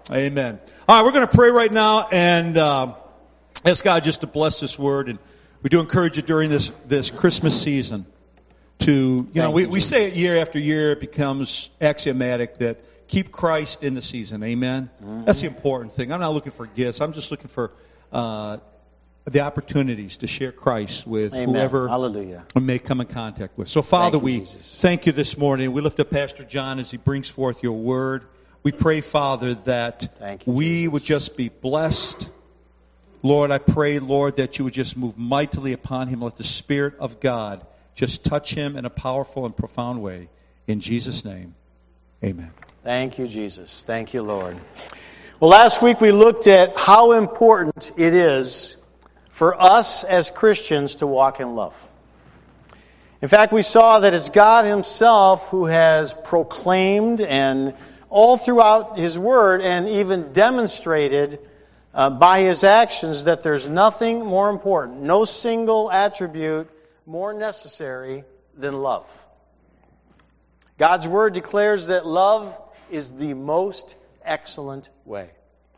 Amen. All right, we're going to pray right now and ask God just to bless this word. And we do encourage you during this Christmas season to, we say it year after year. It becomes axiomatic that keep Christ in the season. Amen. Mm-hmm. That's the important thing. I'm not looking for gifts. I'm just looking for the opportunities to share Christ with whoever we may come in contact with. So, Father, we thank you this morning. We lift up Pastor John as he brings forth your word. We pray, Father, that we would just be blessed. Lord, I pray, Lord, that you would just move mightily upon him. Let the Spirit of God just touch him in a powerful and profound way. In Jesus' name, amen. Thank you, Jesus. Thank you, Lord. Well, last week we looked at how important it is for us as Christians to walk in love. In fact, we saw that it's God himself who has proclaimed and all throughout his word and even demonstrated by his actions that there's nothing more important, no single attribute more necessary than love. God's word declares that love is the most excellent way.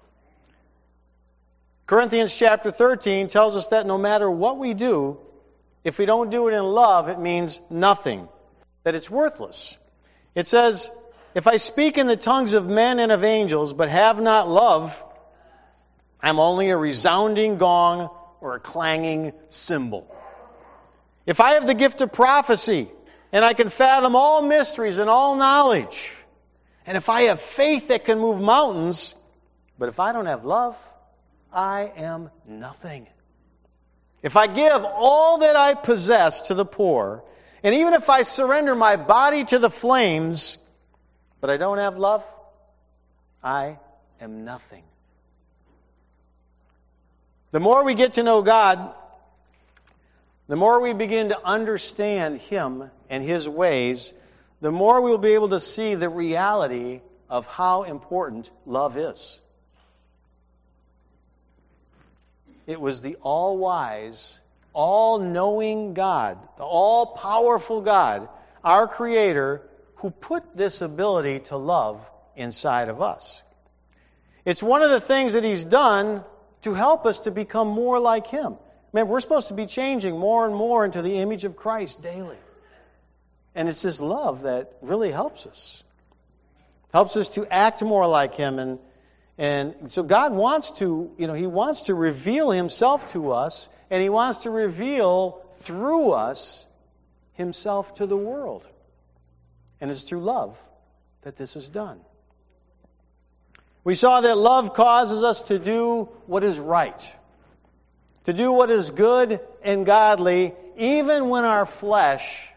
Corinthians chapter 13 tells us that no matter what we do, if we don't do it in love, it means nothing, that it's worthless. It says, if I speak in the tongues of men and of angels, but have not love, I'm only a resounding gong or a clanging cymbal. If I have the gift of prophecy, and I can fathom all mysteries and all knowledge, and if I have faith that can move mountains, but if I don't have love, I am nothing. If I give all that I possess to the poor, and even if I surrender my body to the flames, but I don't have love, I am nothing. The more we get to know God, the more we begin to understand Him and His ways, the more we'll be able to see the reality of how important love is. It was the all-wise, all-knowing God, the all-powerful God, our Creator, who put this ability to love inside of us. It's one of the things that He's done to help us to become more like Him. Man, we're supposed to be changing more and more into the image of Christ daily. And it's this love that really helps us. Helps us to act more like Him. And so God wants to, He wants to reveal Himself to us, and He wants to reveal through us Himself to the world. And it's through love that this is done. We saw that love causes us to do what is right, to do what is good and godly, even when our flesh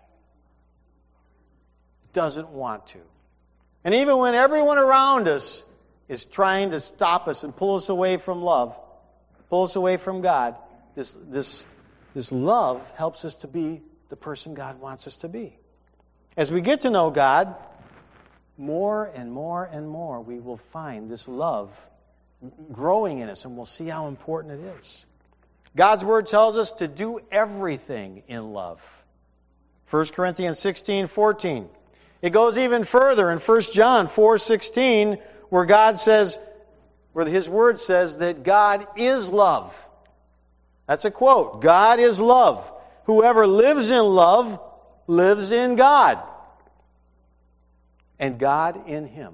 doesn't want to. And even when everyone around us is trying to stop us and pull us away from love, pull us away from God, this love helps us to be the person God wants us to be. As we get to know God, more and more and more we will find this love growing in us, and we'll see how important it is. God's Word tells us to do everything in love. 1 Corinthians 16:14. It goes even further in 1 John 4:16, where God says, where His Word says that God is love. That's a quote. God is love. Whoever lives in love lives in God, and God in him.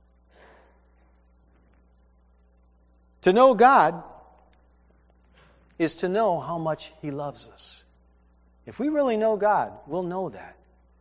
To know God is to know how much He loves us. If we really know God, we'll know that.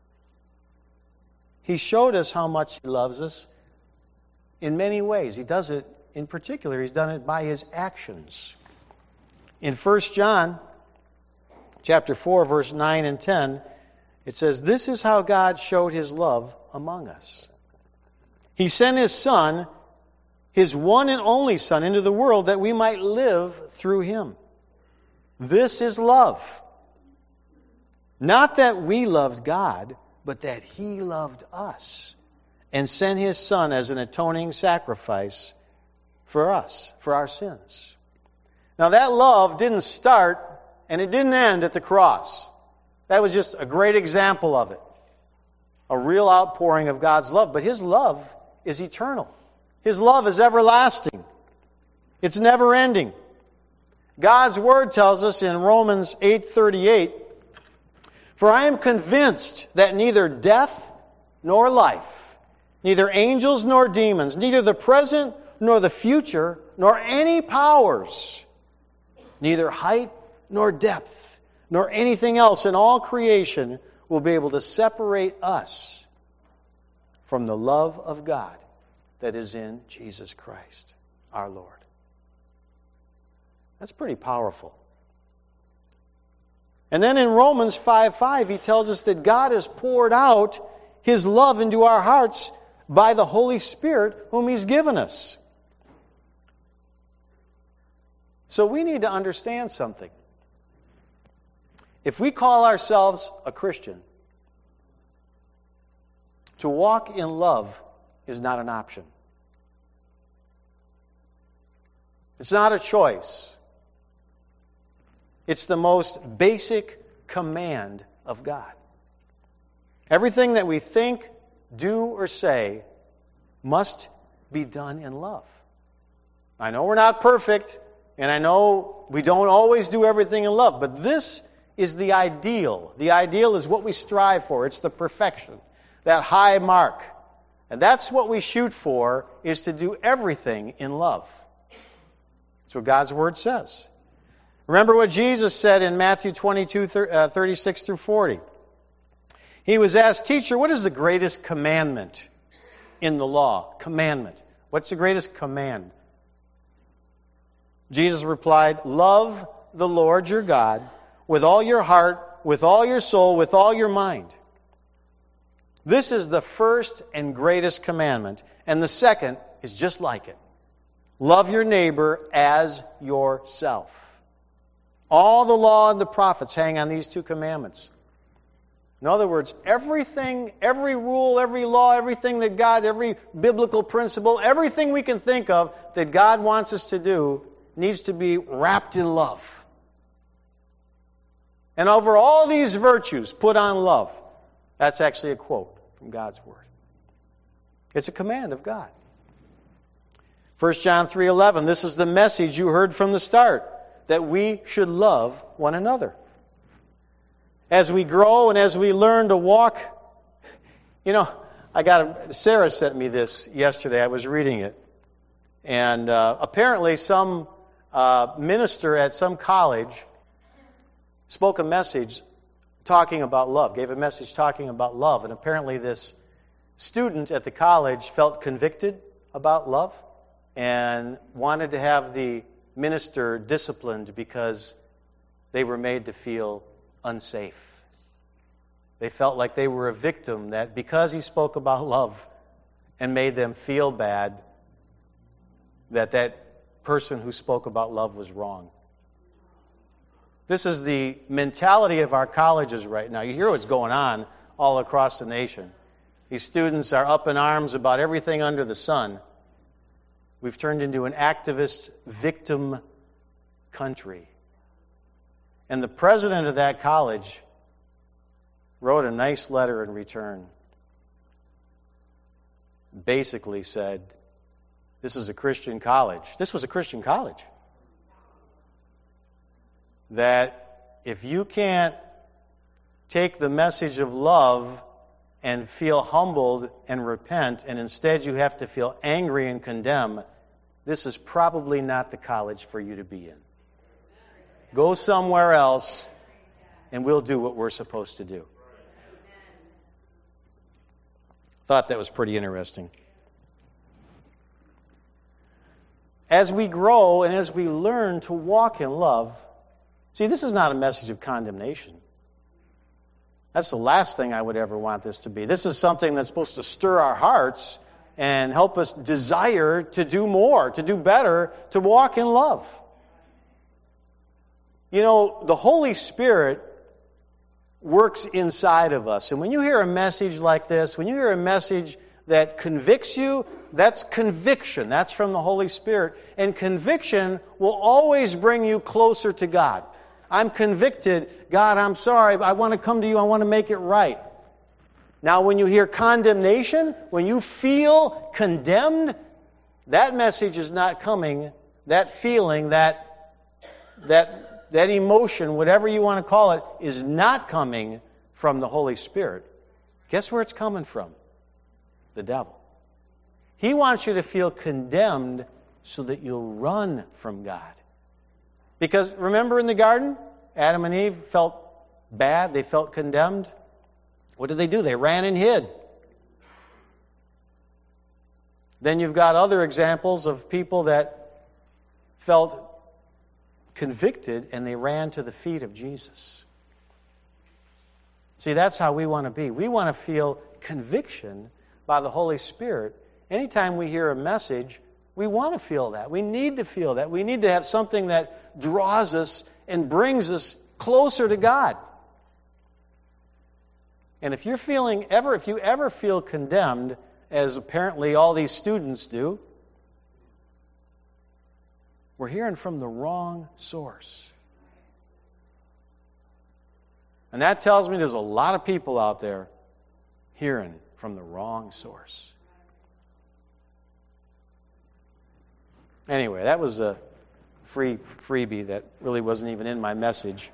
He showed us how much He loves us in many ways. He does it, in particular, He's done it by His actions. In 1 John chapter 4, verse 9 and 10, it says, "This is how God showed His love among us. He sent His Son, His one and only Son, into the world that we might live through Him. This is love. Not that we loved God, but that He loved us and sent His Son as an atoning sacrifice for us, for our sins." Now that love didn't start and it didn't end at the cross. That was just a great example of it. A real outpouring of God's love. But His love is eternal. His love is everlasting. It's never ending. God's Word tells us in Romans 8:38, "For I am convinced that neither death nor life, neither angels nor demons, neither the present nor the future, nor any powers, neither height nor depth, nor anything else in all creation will be able to separate us from the love of God that is in Jesus Christ, our Lord." That's pretty powerful. And then in Romans 5:5, he tells us that God has poured out His love into our hearts by the Holy Spirit whom He's given us. So we need to understand something. If we call ourselves a Christian, to walk in love is not an option. It's not a choice. It's the most basic command of God. Everything that we think, do, or say must be done in love. I know we're not perfect, and I know we don't always do everything in love, but this is the ideal. The ideal is what we strive for. It's the perfection, that high mark. And that's what we shoot for, is to do everything in love. That's what God's Word says. Remember what Jesus said in Matthew 22:36 through 40. He was asked, "Teacher, what is the greatest commandment in the law?" Commandment. What's the greatest command? Jesus replied, "Love the Lord your God with all your heart, with all your soul, with all your mind. This is the first and greatest commandment, and the second is just like it. Love your neighbor as yourself." All the law and the prophets hang on these two commandments. In other words, everything, every rule, every law, everything that God, every biblical principle, everything we can think of that God wants us to do needs to be wrapped in love. And over all these virtues, put on love. That's actually a quote from God's Word. It's a command of God. 1 John 3:11, this is the message you heard from the start, that we should love one another. As we grow and as we learn to walk, Sarah sent me this yesterday. I was reading it. And apparently some minister at some college spoke a message talking about love, gave a message talking about love. And apparently this student at the college felt convicted about love and wanted to have the minister disciplined because they were made to feel unsafe. They felt like they were a victim, that because he spoke about love and made them feel bad, that person who spoke about love was wrong. This is the mentality of our colleges right now. You hear what's going on all across the nation. These students are up in arms about everything under the sun. We've turned into an activist victim country. And the president of that college wrote a nice letter in return. Basically said, this is a Christian college. This was a Christian college. That if you can't take the message of love and feel humbled and repent, and instead you have to feel angry and condemn, this is probably not the college for you to be in. Go somewhere else, and we'll do what we're supposed to do. Thought that was pretty interesting. As we grow and as we learn to walk in love, see, this is not a message of condemnation. That's the last thing I would ever want this to be. This is something that's supposed to stir our hearts and help us desire to do more, to do better, to walk in love. You know, the Holy Spirit works inside of us. And when you hear a message like this, when you hear a message that convicts you, that's conviction. That's from the Holy Spirit. And conviction will always bring you closer to God. I'm convicted. God, I'm sorry. I want to come to you. I want to make it right. Now, when you hear condemnation, when you feel condemned, that message is not coming, that feeling, that emotion, whatever you want to call it, is not coming from the Holy Spirit. Guess where it's coming from? The devil. He wants you to feel condemned so that you'll run from God. Because remember in the garden, Adam and Eve felt bad, they felt condemned. What did they do? They ran and hid. Then you've got other examples of people that felt convicted and they ran to the feet of Jesus. See, that's how we want to be. We want to feel conviction by the Holy Spirit. Anytime we hear a message, we want to feel that. We need to feel that. We need to have something that draws us and brings us closer to God. And if you ever feel condemned, as apparently all these students do, we're hearing from the wrong source. And that tells me there's a lot of people out there hearing from the wrong source. Anyway, that was a freebie that really wasn't even in my message.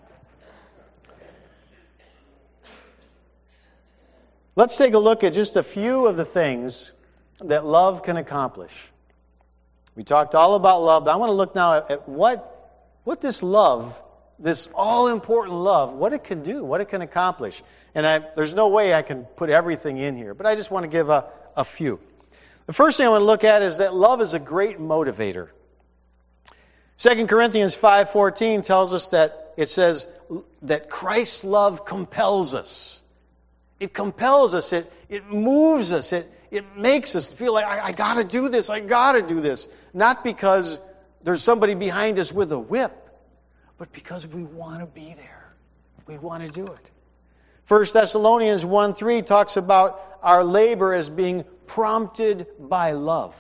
Let's take a look at just a few of the things that love can accomplish. We talked all about love, but I want to look now at what this love, this all-important love, what it can do, what it can accomplish. And there's no way I can put everything in here, but I just want to give a few. The first thing I want to look at is that love is a great motivator. 2 Corinthians 5:14 tells us that it says that Christ's love compels us. It compels us. It moves us. It makes us feel like, I got to do this. I got to do this. Not because there's somebody behind us with a whip, but because we want to be there. We want to do it. 1 Thessalonians 1:3 talks about our labor as being prompted by love.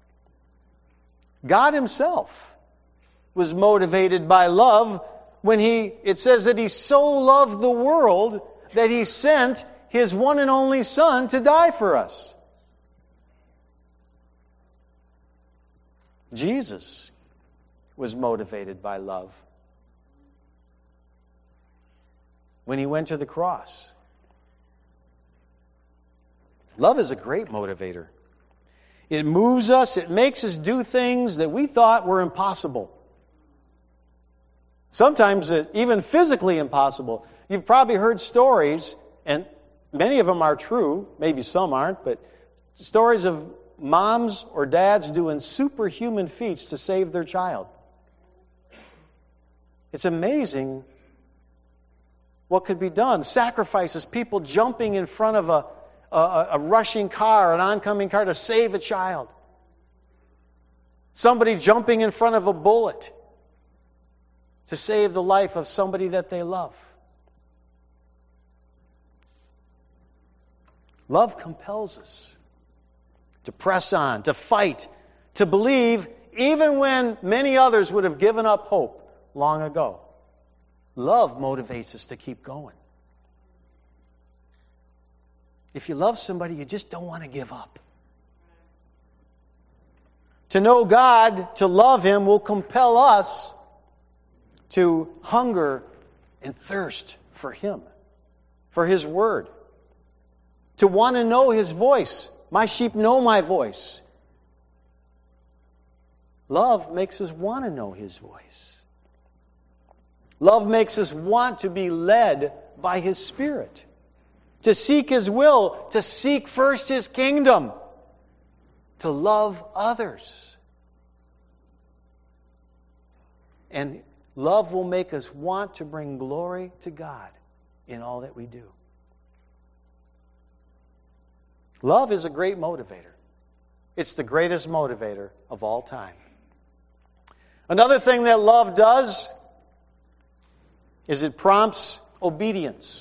God Himself was motivated by love when it says that He so loved the world that He sent His one and only Son to die for us. Jesus was motivated by love when He went to the cross. Love is a great motivator. It moves us. It makes us do things that we thought were impossible. Sometimes even physically impossible. You've probably heard stories, and many of them are true, maybe some aren't, but stories of moms or dads doing superhuman feats to save their child. It's amazing what could be done. Sacrifices, people jumping in front of a rushing car, an oncoming car to save a child. Somebody jumping in front of a bullet to save the life of somebody that they love. Love compels us to press on, to fight, to believe, even when many others would have given up hope long ago. Love motivates us to keep going. If you love somebody, you just don't want to give up. To know God, to love Him, will compel us to hunger and thirst for Him, for His Word. To want to know His voice. My sheep know my voice. Love makes us want to know His voice. Love makes us want to be led by His Spirit. To seek His will. To seek first His kingdom. To love others. And love will make us want to bring glory to God in all that we do. Love is a great motivator. It's the greatest motivator of all time. Another thing that love does is it prompts obedience.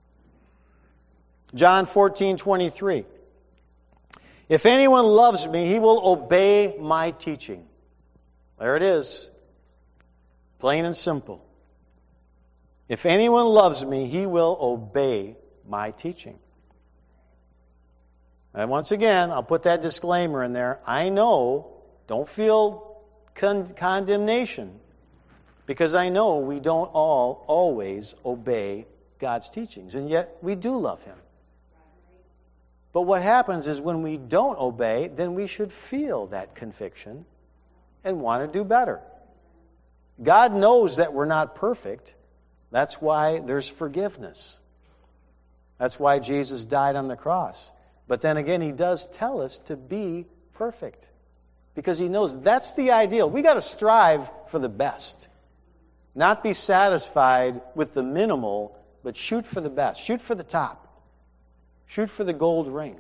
John 14:23. If anyone loves me, he will obey my teaching. There it is. Plain and simple. If anyone loves me, he will obey my teaching. And once again, I'll put that disclaimer in there. I know Don't feel condemnation, because I know we don't all always obey God's teachings, and yet we do love Him. But what happens is when we don't obey, then we should feel that conviction and want to do better. God knows that we're not perfect. That's why there's forgiveness. That's why Jesus died on the cross. But then again, He does tell us to be perfect, because He knows that's the ideal. We got to strive for the best. Not be satisfied with the minimal, but shoot for the best. Shoot for the top. Shoot for the gold ring.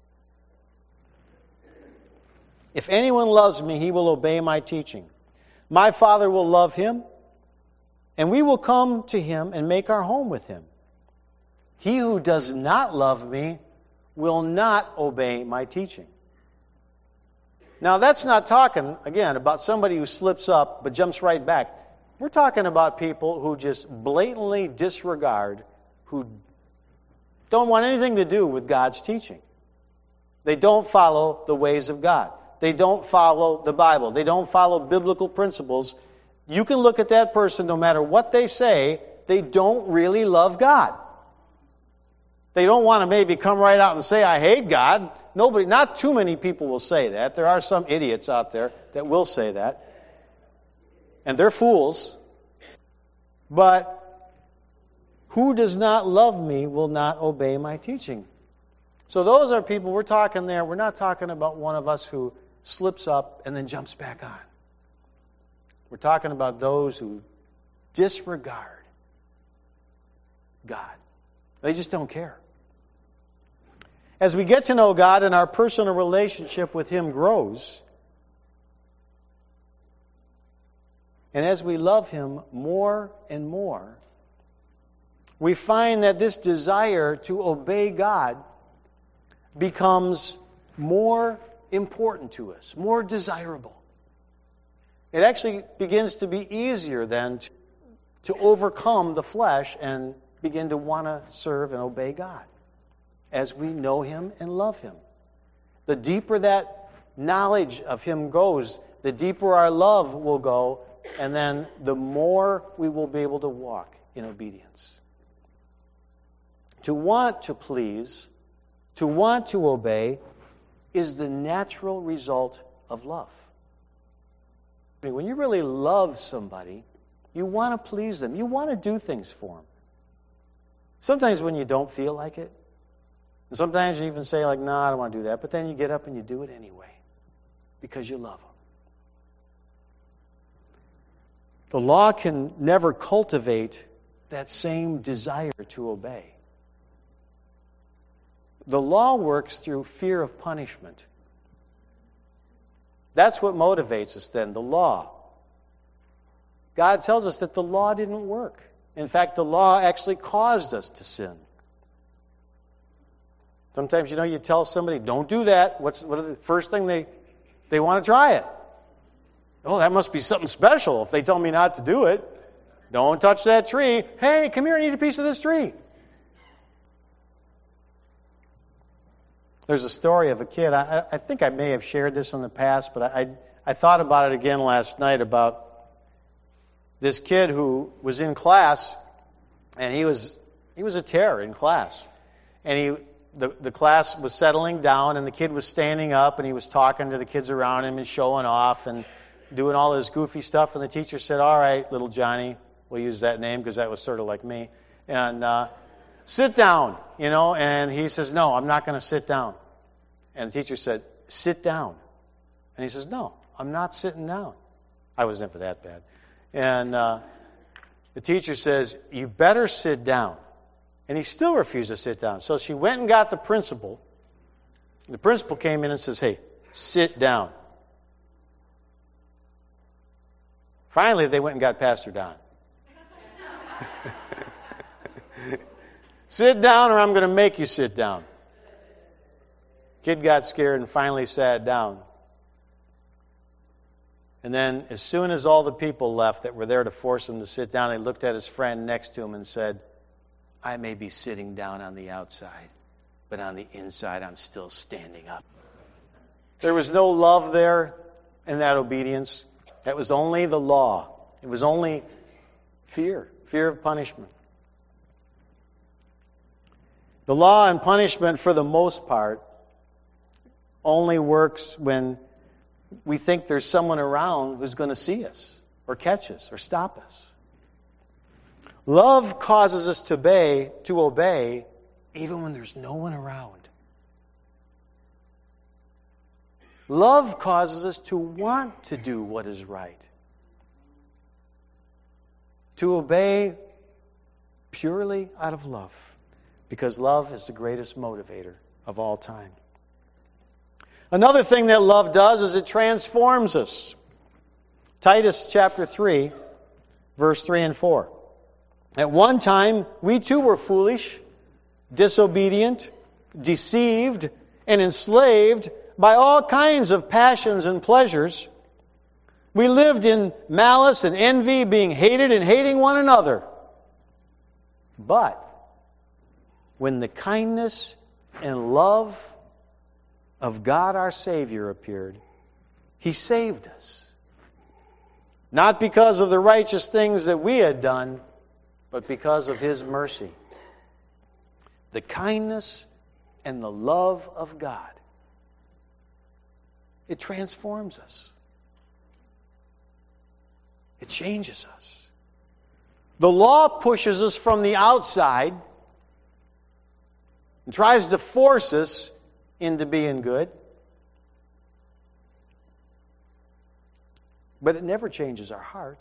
If anyone loves me, he will obey my teaching. My Father will love him, and we will come to him and make our home with him. He who does not love me will not obey my teaching. Now, that's not talking, again, about somebody who slips up but jumps right back. We're talking about people who just blatantly disregard, who don't want anything to do with God's teaching. They don't follow the ways of God. They don't follow the Bible. They don't follow biblical principles. You can look at that person, no matter what they say, they don't really love God. They don't want to maybe come right out and say, I hate God. Not too many people will say that. There are some idiots out there that will say that. And they're fools. But who does not love me will not obey my teaching. So those are people we're talking there. We're not talking about one of us who slips up and then jumps back on. We're talking about those who disregard God. They just don't care. As we get to know God and our personal relationship with Him grows, and as we love Him more and more, we find that this desire to obey God becomes more important to us, more desirable. It actually begins to be easier then to overcome the flesh and begin to want to serve and obey God as we know Him and love Him. The deeper that knowledge of Him goes, the deeper our love will go, and then the more we will be able to walk in obedience. To want to please, to want to obey, is the natural result of love. I mean, when you really love somebody, you want to please them. You want to do things for them. Sometimes when you don't feel like it, and sometimes you even say like, no, I don't want to do that, but then you get up and you do it anyway because you love them. The law can never cultivate that same desire to obey. The law works through fear of punishment. That's what motivates us then, the law. God tells us that the law didn't work. In fact, the law actually caused us to sin. Sometimes, you tell somebody, don't do that. What are the first thing they want to try it? Oh, that must be something special if they tell me not to do it. Don't touch that tree. Hey, come here, I need a piece of this tree. There's a story of a kid. I think I may have shared this in the past, but I thought about it again last night about this kid who was in class, and he was a terror in class. And the class was settling down, and the kid was standing up, and he was talking to the kids around him and showing off and doing all this goofy stuff. And the teacher said, all right, little Johnny, we'll use that name because that was sort of like me, and sit down, and he says, no, I'm not going to sit down. And the teacher said, sit down. And he says, no, I'm not sitting down. I was never that bad. And the teacher says, you better sit down. And he still refused to sit down. So she went and got the principal. The principal came in and says, hey, sit down. Finally, they went and got Pastor Don. Sit down or I'm going to make you sit down. Kid got scared and finally sat down. And then as soon as all the people left that were there to force him to sit down, he looked at his friend next to him and said, I may be sitting down on the outside, but on the inside I'm still standing up. There was no love there. in that obedience. That was only the law. It was only fear of punishment. The law and punishment, for the most part, only works when we think there's someone around who's going to see us, or catch us, or stop us. Love causes us to obey even when there's no one around. Love causes us to want to do what is right. To obey purely out of love. Because love is the greatest motivator of all time. Another thing that love does is it transforms us. Titus chapter 3, verse 3 and 4. At one time, we too were foolish, disobedient, deceived, and enslaved by all kinds of passions and pleasures. We lived in malice and envy, being hated and hating one another. But when the kindness and love of God our Savior appeared, He saved us. Not because of the righteous things that we had done, but because of His mercy. The kindness and the love of God. It transforms us. It changes us. The law pushes us from the outside and tries to force us into being good. But it never changes our heart.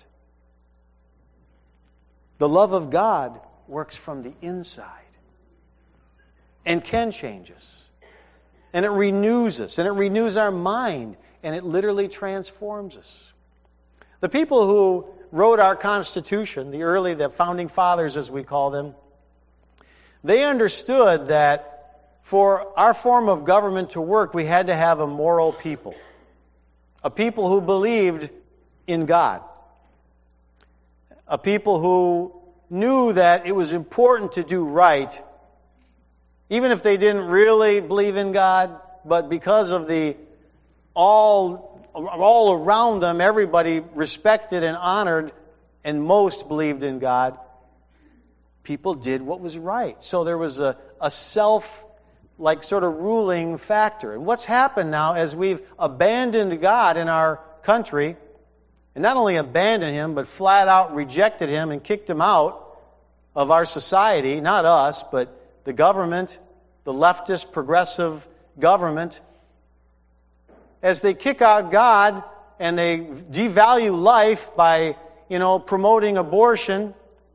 The love of God works from the inside and can change us. And it renews us, and it renews our mind, and it literally transforms us. The people who wrote our Constitution, the founding fathers as we call them, they understood that for our form of government to work, we had to have a moral people. A people who believed in God. A people who knew that it was important to do right, even if they didn't really believe in God, but because of the all around them, everybody respected and honored, and most believed in God, people did what was right. So there was a sort of ruling factor. And what's happened now as we've abandoned God in our country, and not only abandoned Him, but flat out rejected Him and kicked Him out of our society, not us, but the government, the leftist, progressive government, as they kick out God and they devalue life by, promoting abortion,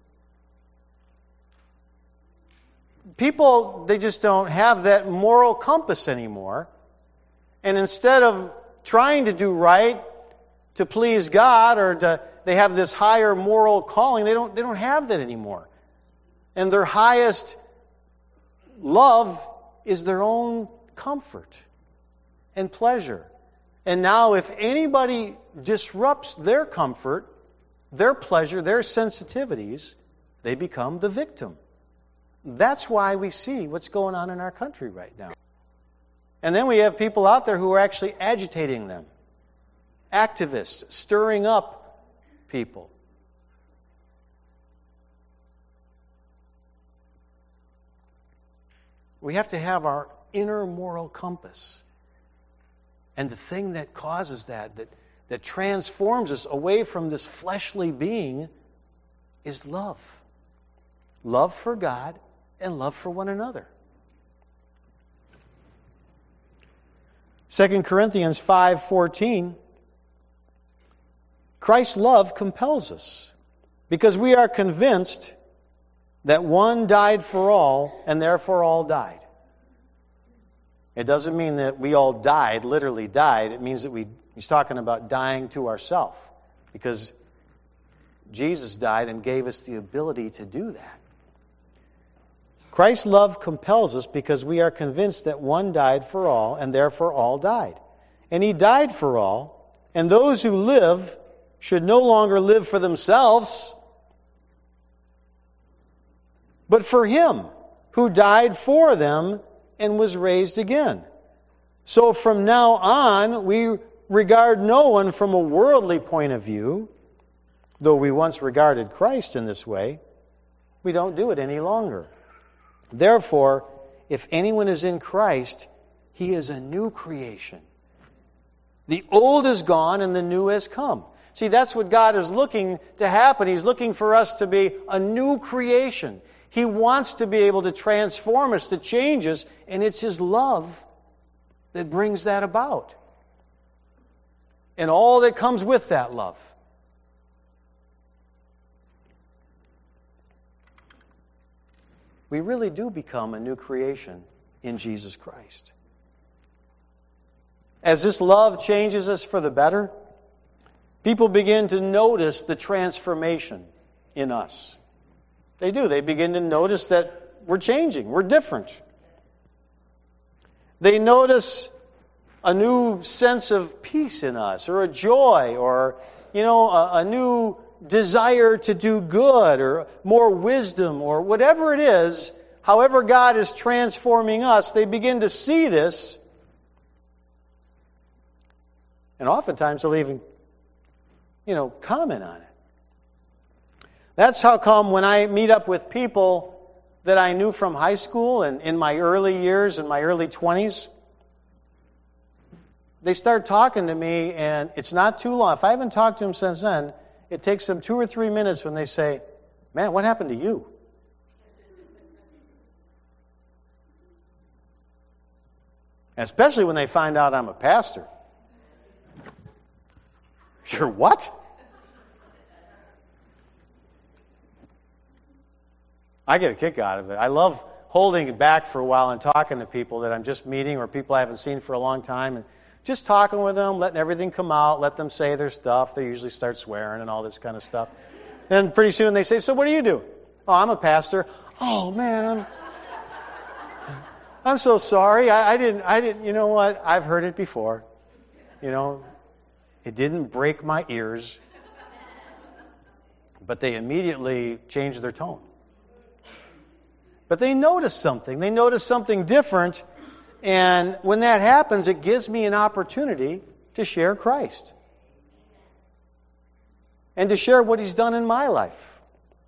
people, they just don't have that moral compass anymore. And instead of trying to do right to please God, or they have this higher moral calling, they don't have that anymore. And their highest love is their own comfort and pleasure. And now if anybody disrupts their comfort, their pleasure, their sensitivities, they become the victim. That's why we see what's going on in our country right now. And then we have people out there who are actually agitating them. Activists, stirring up people. We have to have our inner moral compass. And the thing that causes that transforms us away from this fleshly being, is love. Love for God and love for one another. 2 Corinthians 5:14, Christ's love compels us, because we are convinced that one died for all, and therefore all died. It doesn't mean that we all died, literally died. It means that he's talking about dying to ourselves, because Jesus died and gave us the ability to do that. Christ's love compels us because we are convinced that one died for all, and therefore all died. And He died for all, and those who live should no longer live for themselves, but for Him who died for them and was raised again. So from now on, we regard no one from a worldly point of view, though we once regarded Christ in this way, we don't do it any longer. Therefore, if anyone is in Christ, he is a new creation. The old is gone and the new has come. See, that's what God is looking to happen. He's looking for us to be a new creation. He wants to be able to transform us, to change us, and it's His love that brings that about. And all that comes with that love. We really do become a new creation in Jesus Christ. As this love changes us for the better, people begin to notice the transformation in us. They do. They begin to notice that we're changing. We're different. They notice a new sense of peace in us, or a joy, or, a new desire to do good, or more wisdom, or whatever it is. However God is transforming us, they begin to see this. And oftentimes they'll even, comment on it. That's how come when I meet up with people that I knew from high school and in my early years, in my early 20s, they start talking to me, and it's not too long. If I haven't talked to them since then, it takes them 2 or 3 minutes when they say, "Man, what happened to you?" Especially when they find out I'm a pastor. You're what? I get a kick out of it. I love holding it back for a while and talking to people that I'm just meeting or people I haven't seen for a long time, and just talking with them, letting everything come out, let them say their stuff. They usually start swearing and all this kind of stuff. Then pretty soon they say, "So what do you do?" "Oh, I'm a pastor." "Oh, man, I'm so sorry. I didn't, you know what? I've heard it before. It didn't break my ears." But they immediately change their tone. But they notice something. They notice something different. And when that happens, it gives me an opportunity to share Christ. And to share what He's done in my life.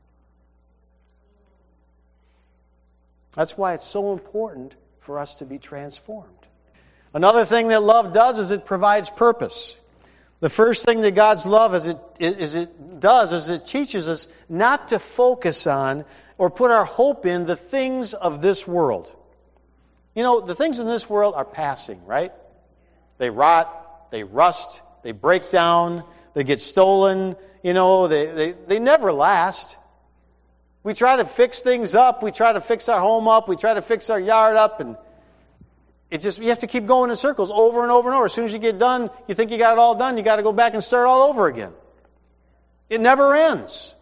That's why it's so important for us to be transformed. Another thing that love does is it provides purpose. The first thing that God's love is it teaches us not to focus on or put our hope in the things of this world. The things in this world are passing, right? They rot, they rust, they break down, they get stolen, they never last. We try to fix things up, we try to fix our home up, we try to fix our yard up, and you have to keep going in circles over and over and over. As soon as you get done, you think you got it all done, you got to go back and start all over again. It never ends.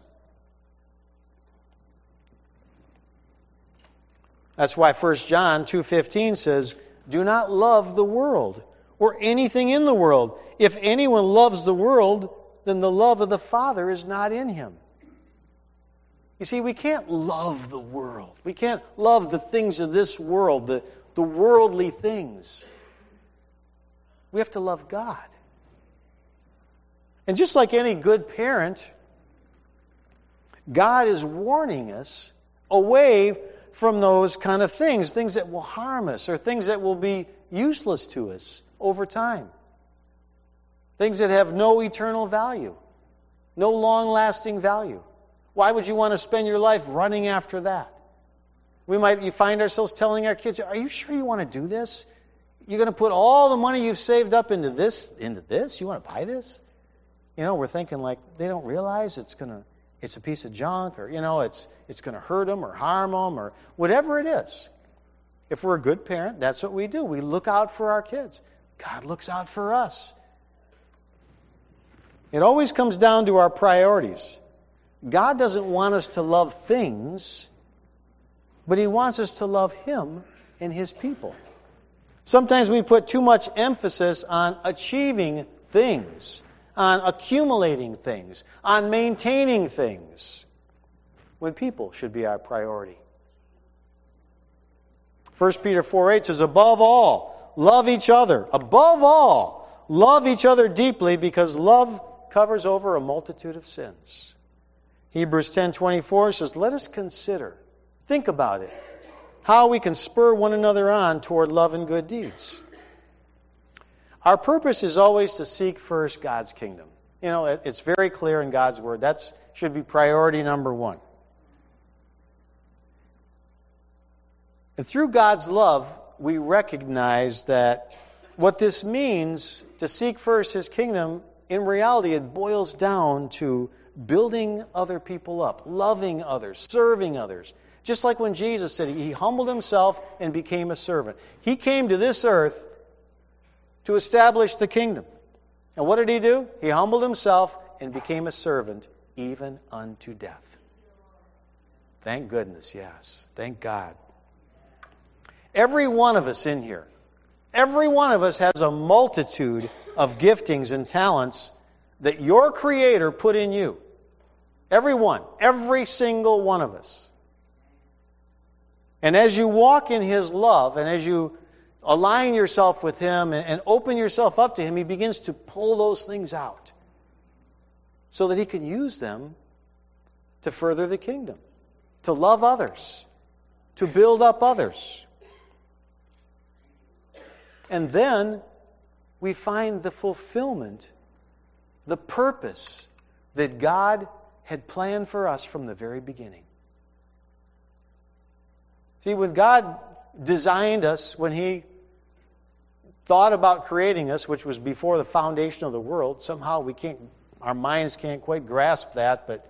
That's why 1 John 2:15 says, "Do not love the world or anything in the world. If anyone loves the world, then the love of the Father is not in him." You see, we can't love the world. We can't love the things of this world, the worldly things. We have to love God. And just like any good parent, God is warning us away from those kind of things that will harm us or things that will be useless to us over time. Things that have no eternal value, no long-lasting value. Why would you want to spend your life running after that? You find ourselves telling our kids, "Are you sure you want to do this? You're going to put all the money you've saved up into this? You want to buy this?" We're thinking like they don't realize it's a piece of junk, or it's going to hurt them or harm them or whatever it is. If we're a good parent, that's what we do. We look out for our kids. God looks out for us. It always comes down to our priorities. God doesn't want us to love things, but He wants us to love Him and His people. Sometimes we put too much emphasis on achieving things, on accumulating things, on maintaining things, when people should be our priority. 1 Peter 4:8 says, "Above all, love each other. Above all, love each other deeply because love covers over a multitude of sins. Hebrews 10:24 says, let us consider, think about it, how we can spur one another on toward love and good deeds. Our purpose is always to seek first God's kingdom. You know, it's very clear in God's Word. That should be priority number one. And through God's love, we recognize that what this means to seek first His kingdom, in reality, it boils down to building other people up, loving others, serving others. Just like when Jesus said He humbled Himself and became a servant. He came to this earth to establish the kingdom. And what did He do? He humbled Himself and became a servant even unto death. Thank goodness, yes. Thank God. Every one of us in here, every one of us has a multitude of giftings and talents that your Creator put in you. Every one. Every single one of us. And as you walk in His love, and as you align yourself with Him and open yourself up to Him, He begins to pull those things out so that He can use them to further the kingdom, to love others, to build up others. And then we find the fulfillment, the purpose that God had planned for us from the very beginning. See, when God designed us, when He thought about creating us, which was before the foundation of the world, somehow our minds can't quite grasp that, but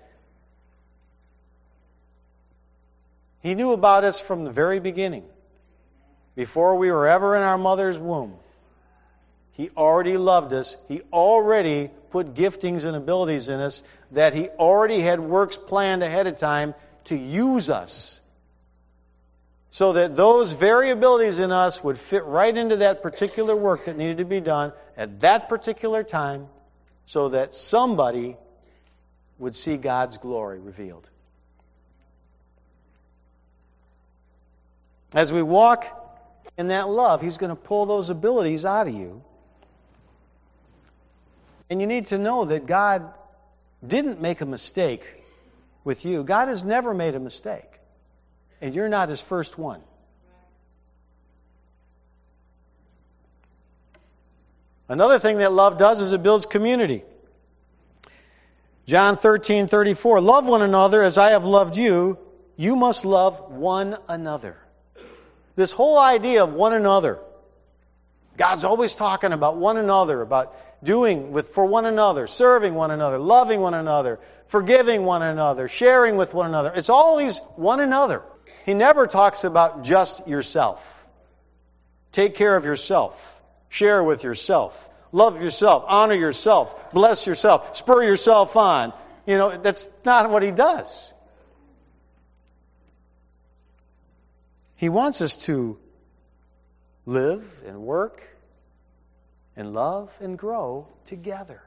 He knew about us from the very beginning. Before we were ever in our mother's womb, He already loved us. He already put giftings and abilities in us that He already had works planned ahead of time to use us, so that those very abilities in us would fit right into that particular work that needed to be done at that particular time, so that somebody would see God's glory revealed. As we walk in that love, He's going to pull those abilities out of you. And you need to know that God didn't make a mistake with you. God has never made a mistake. And you're not His first one. Another thing that love does is it builds community. John 13:34, love one another as I have loved you. You must love one another. This whole idea of one another. God's always talking about one another, about doing for one another, serving one another, loving one another, forgiving one another, sharing with one another. It's all these one another. He never talks about just yourself. Take care of yourself. Share with yourself. Love yourself. Honor yourself. Bless yourself. Spur yourself on. You know, that's not what He does. He wants us to live and work and love and grow together.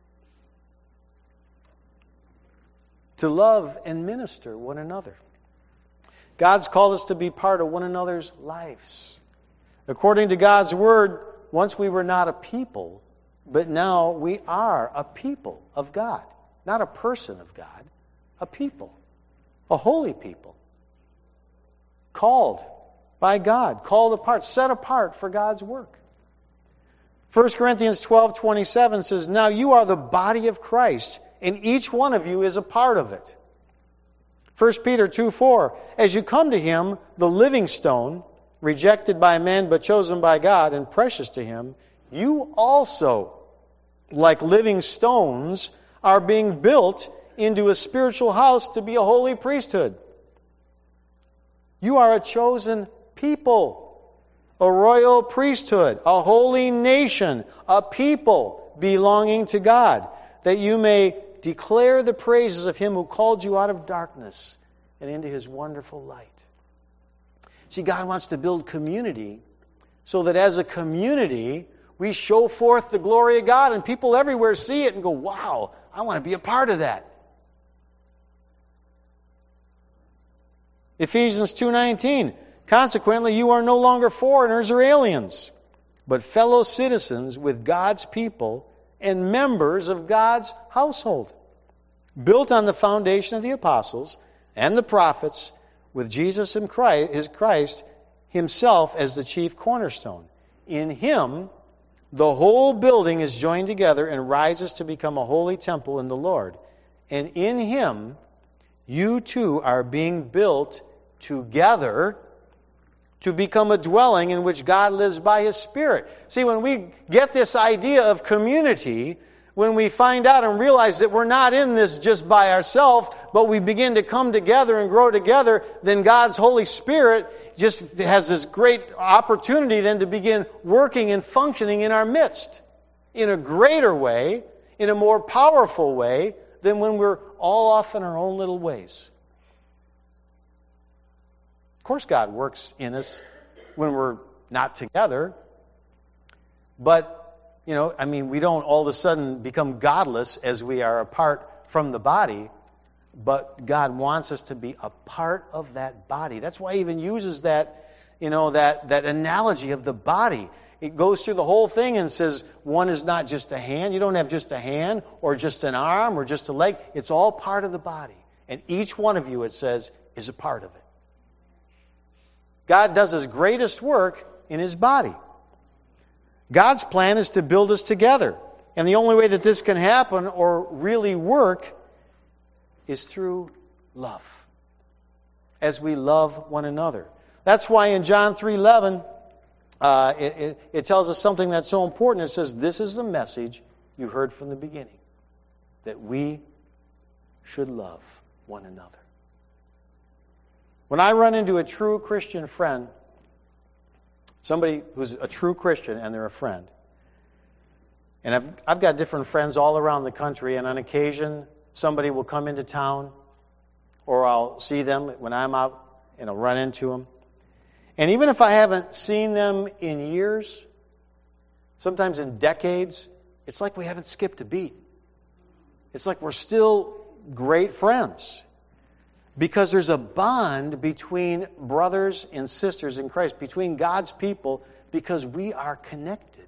To love and minister one another. God's called us to be part of one another's lives. According to God's Word, once we were not a people, but now we are a people of God. Not a person of God, a people. A holy people. Called by God, called apart, set apart for God's work. 1 Corinthians 12:27 says, now you are the body of Christ, and each one of you is a part of it. 1 Peter 2:4, as you come to Him, the living stone, rejected by men but chosen by God and precious to Him, you also, like living stones, are being built into a spiritual house to be a holy priesthood. You are a chosen people, a royal priesthood, a holy nation, a people belonging to God, that you may declare the praises of Him who called you out of darkness and into His wonderful light. See, God wants to build community so that as a community, we show forth the glory of God and people everywhere see it and go, wow, I want to be a part of that. Ephesians 2:19, consequently, you are no longer foreigners or aliens, but fellow citizens with God's people and members of God's household, built on the foundation of the apostles and the prophets, with Jesus and Christ himself as the chief cornerstone. In him, the whole building is joined together and rises to become a holy temple in the Lord. And in him, you too are being built together to become a dwelling in which God lives by his Spirit. See, when we get this idea of community, when we find out and realize that we're not in this just by ourselves, but we begin to come together and grow together, then God's Holy Spirit just has this great opportunity then to begin working and functioning in our midst in a greater way, in a more powerful way than when we're all off in our own little ways. Of course, God works in us when we're not together, but we don't all of a sudden become godless as we are apart from the body, but God wants us to be a part of that body. That's why he even uses that analogy of the body. It goes through the whole thing and says one is not just a hand. You don't have just a hand or just an arm or just a leg. It's all part of the body. And each one of you, it says, is a part of it. God does his greatest work in his body. God's plan is to build us together. And the only way that this can happen or really work is through love. As we love one another. That's why in John 3:11, it tells us something that's so important. It says, this is the message you heard from the beginning. That we should love one another. When I run into a true Christian friend, somebody who's a true Christian and they're a friend. And I've got different friends all around the country, and on occasion somebody will come into town or I'll see them when I'm out and I'll run into them. And even if I haven't seen them in years, sometimes in decades, it's like we haven't skipped a beat. It's like we're still great friends. Because there's a bond between brothers and sisters in Christ, between God's people, because we are connected.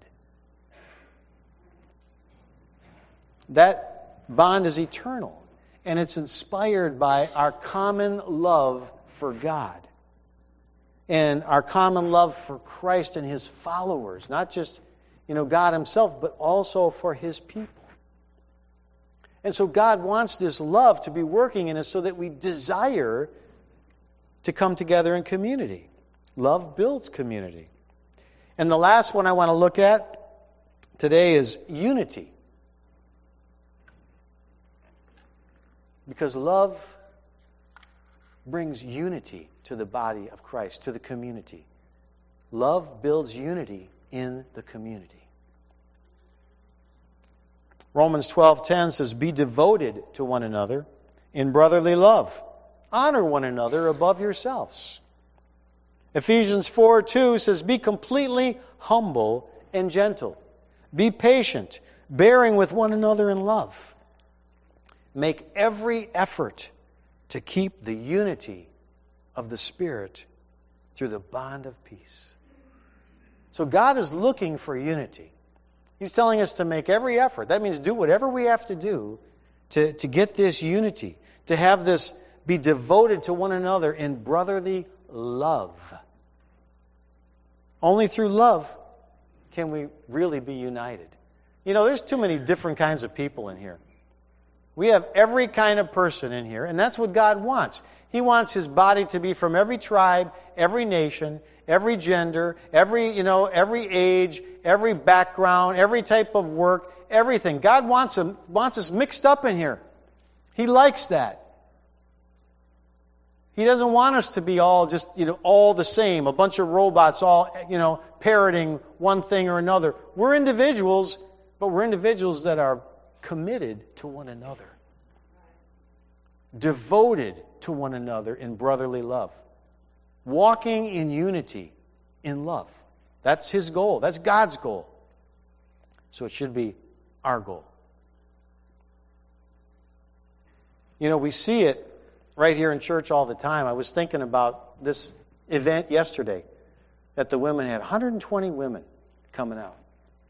That bond is eternal, and it's inspired by our common love for God and our common love for Christ and his followers, not just, God himself, but also for his people. And so God wants this love to be working in us so that we desire to come together in community. Love builds community. And the last one I want to look at today is unity. Because love brings unity to the body of Christ, to the community. Love builds unity in the community. Romans 12:10 says, be devoted to one another in brotherly love. Honor one another above yourselves. Ephesians 4:2 says, be completely humble and gentle. Be patient, bearing with one another in love. Make every effort to keep the unity of the Spirit through the bond of peace. So God is looking for unity. He's telling us to make every effort. That means do whatever we have to do to get this unity, to have this be devoted to one another in brotherly love. Only through love can we really be united. There's too many different kinds of people in here. We have every kind of person in here, and that's what God wants. He wants his body to be from every tribe, every nation, every gender, every age, every background, every type of work, everything. God wants us mixed up in here. He likes that. He doesn't want us to be all just, all the same, a bunch of robots all, parroting one thing or another. We're individuals, but we're individuals that are committed to one another. Devoted to one another in brotherly love. Walking in unity in love. That's his goal. That's God's goal. So it should be our goal. We see it right here in church all the time. I was thinking about this event yesterday that the women had 120 women coming out.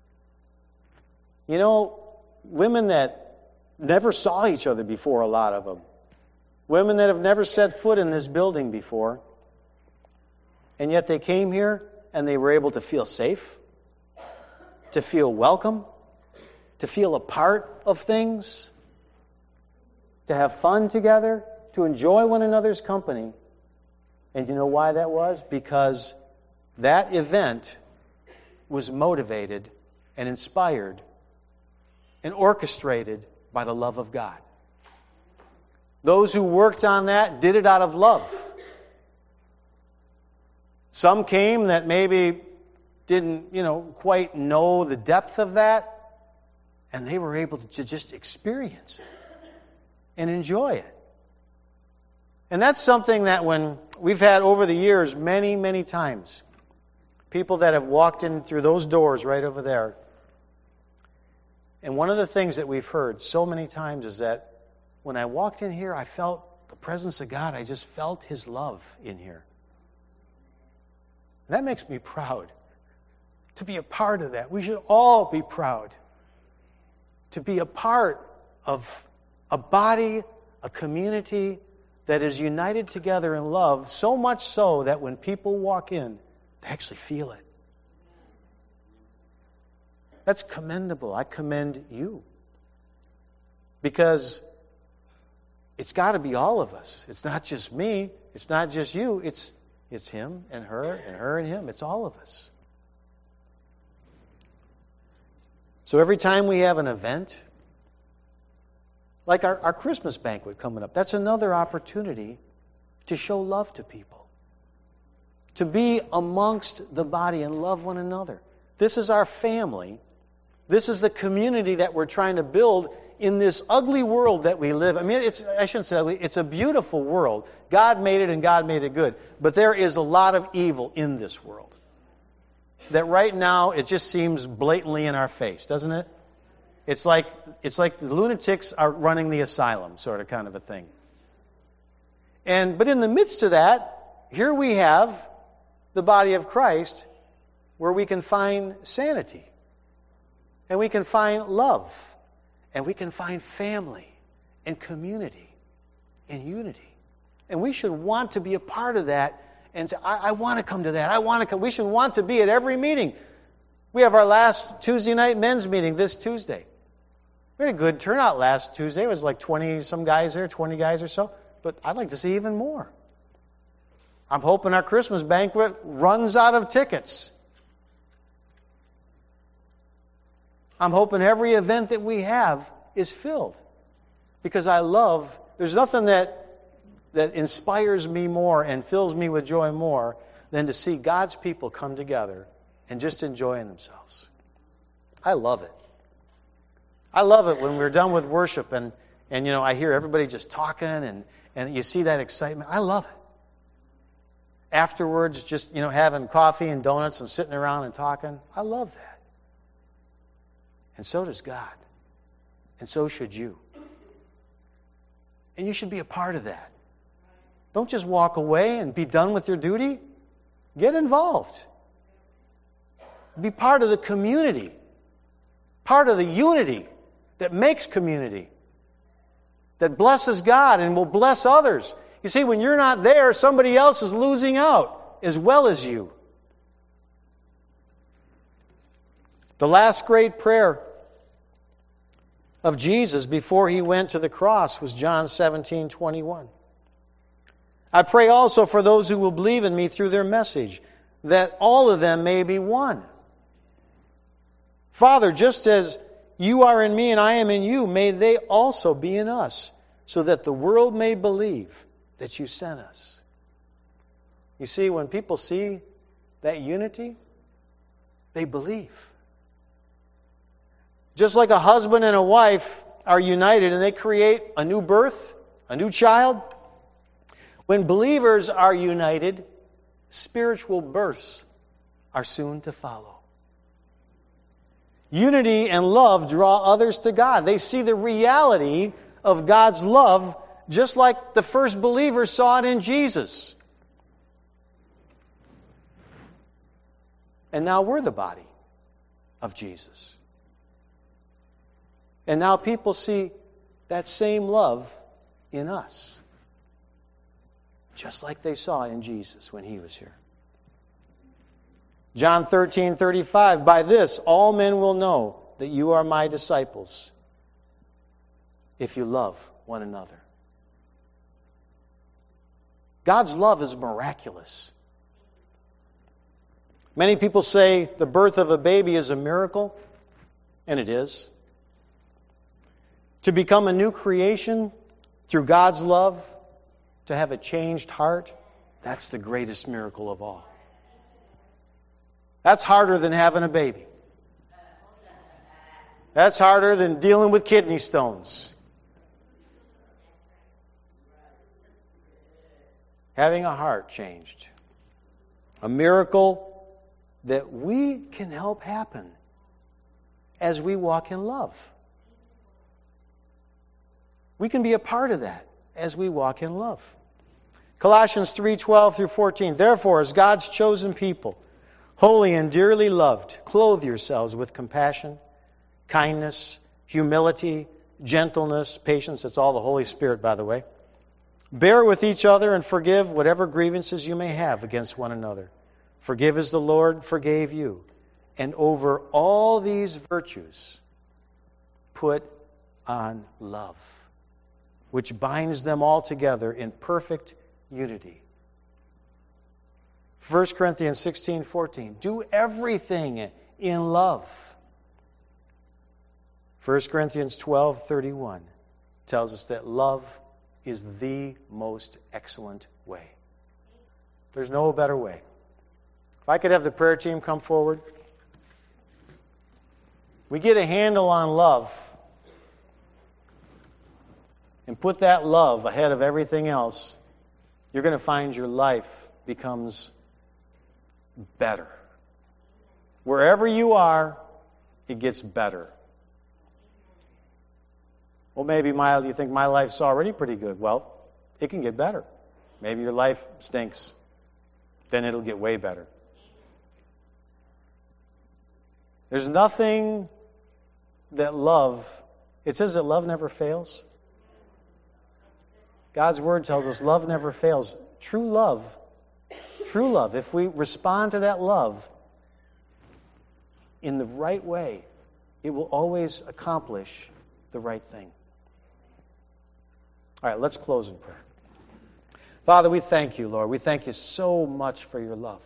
You know, women that never saw each other before, a lot of them. Women that have never set foot in this building before. And yet they came here and they were able to feel safe, to feel welcome, to feel a part of things, to have fun together, to enjoy one another's company. And you know why that was? Because that event was motivated and inspired and orchestrated by the love of God. Those who worked on that did it out of love. Some came that maybe didn't, quite know the depth of that, and they were able to just experience it and enjoy it. And that's something that when we've had over the years many, many times, people that have walked in through those doors right over there. And one of the things that we've heard so many times is that when I walked in here, I felt the presence of God. I just felt His love in here. And that makes me proud to be a part of that. We should all be proud to be a part of a body, a community that is united together in love, so much so that when people walk in, they actually feel it. That's commendable. I commend you. Because it's got to be all of us. It's not just me. It's not just you. It's him and her and him. It's all of us. So every time we have an event, like our Christmas banquet coming up, that's another opportunity to show love to people. To be amongst the body and love one another. This is our family. This is the community that we're trying to build in this ugly world that we live. I mean, I shouldn't say ugly. It's a beautiful world. God made it and God made it good. But there is a lot of evil in this world. That right now, it just seems blatantly in our face, doesn't it? It's like the lunatics are running the asylum, sort of kind of a thing. But in the midst of that, here we have the body of Christ where we can find sanity. And we can find love. And we can find family and community and unity. And we should want to be a part of that and say, I want to come to that. I want to come. We should want to be at every meeting. We have our last Tuesday night men's meeting this Tuesday. We had a good turnout last Tuesday. It was like 20-some guys there, 20 guys or so. But I'd like to see even more. I'm hoping our Christmas banquet runs out of tickets. I'm hoping every event that we have is filled. Because there's nothing that inspires me more and fills me with joy more than to see God's people come together and just enjoying themselves. I love it. I love it when we're done with worship and I hear everybody just talking and you see that excitement. I love it. Afterwards, just, having coffee and donuts and sitting around and talking. I love that. And so does God. And so should you. And you should be a part of that. Don't just walk away and be done with your duty. Get involved. Be part of the community. Part of the unity that makes community. That blesses God and will bless others. You see, when you're not there, somebody else is losing out as well as you. The last great prayer of Jesus before He went to the cross was John 17:21. I pray also for those who will believe in me through their message, that all of them may be one. Father, just as you are in me and I am in you, may they also be in us, so that the world may believe that you sent us. You see, when people see that unity, they believe. Just like a husband and a wife are united and they create a new birth, a new child, when believers are united, spiritual births are soon to follow. Unity and love draw others to God. They see the reality of God's love just like the first believers saw it in Jesus. And now we're the body. of Jesus. And now people see that same love in us, just like they saw in Jesus when He was here. John 13:35, by this all men will know that you are my disciples, if you love one another. God's love is miraculous. Many people say the birth of a baby is a miracle, and it is. To become a new creation through God's love, to have a changed heart, that's the greatest miracle of all. That's harder than having a baby. That's harder than dealing with kidney stones. Having a heart changed. A miracle that we can help happen as we walk in love. We can be a part of that as we walk in love. Colossians 3:12 through 14. Therefore, as God's chosen people, holy and dearly loved, clothe yourselves with compassion, kindness, humility, gentleness, patience. It's all the Holy Spirit, by the way. Bear with each other and forgive whatever grievances you may have against one another. Forgive as the Lord forgave you. And over all these virtues, put on love, which binds them all together in perfect unity. 1 Corinthians 16:14. Do everything in love. 1 Corinthians 12:31 tells us that love is the most excellent way. There's no better way. If I could have the prayer team come forward. We get a handle on love and put that love ahead of everything else, you're going to find your life becomes better. Wherever you are, it gets better. Well, maybe you think my life's already pretty good. Well, it can get better. Maybe your life stinks. Then it'll get way better. There's nothing that it says that love never fails. God's Word tells us love never fails. True love, if we respond to that love in the right way, it will always accomplish the right thing. All right, let's close in prayer. Father, we thank you, Lord. We thank you so much for your love.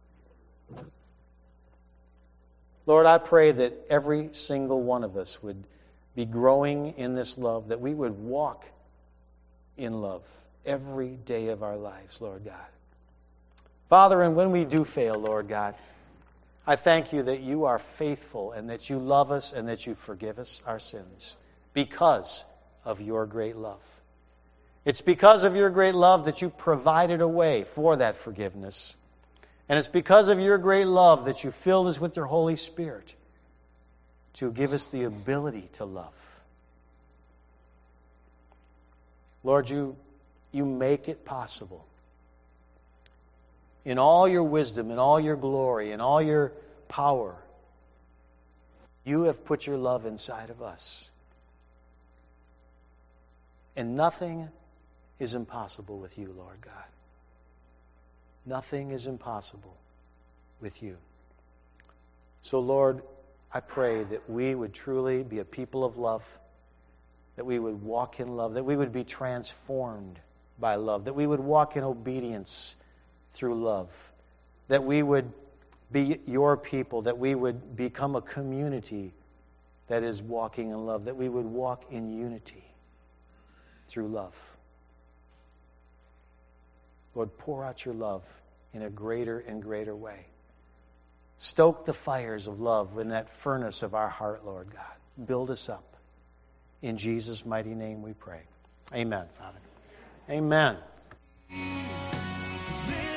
Lord, I pray that every single one of us would be growing in this love, that we would walk in love every day of our lives, Lord God. Father, and when we do fail, Lord God, I thank you that you are faithful and that you love us and that you forgive us our sins because of your great love. It's because of your great love that you provided a way for that forgiveness. And it's because of your great love that you filled us with your Holy Spirit to give us the ability to love. Lord, you make it possible. In all your wisdom, in all your glory, in all your power, you have put your love inside of us. And nothing is impossible with you, Lord God. Nothing is impossible with you. So, Lord, I pray that we would truly be a people of love, that we would walk in love, that we would be transformed by love, that we would walk in obedience through love, that we would be your people, that we would become a community that is walking in love, that we would walk in unity through love. Lord, pour out your love in a greater and greater way. Stoke the fires of love in that furnace of our heart, Lord God. Build us up. In Jesus' mighty name we pray. Amen, Father. Amen.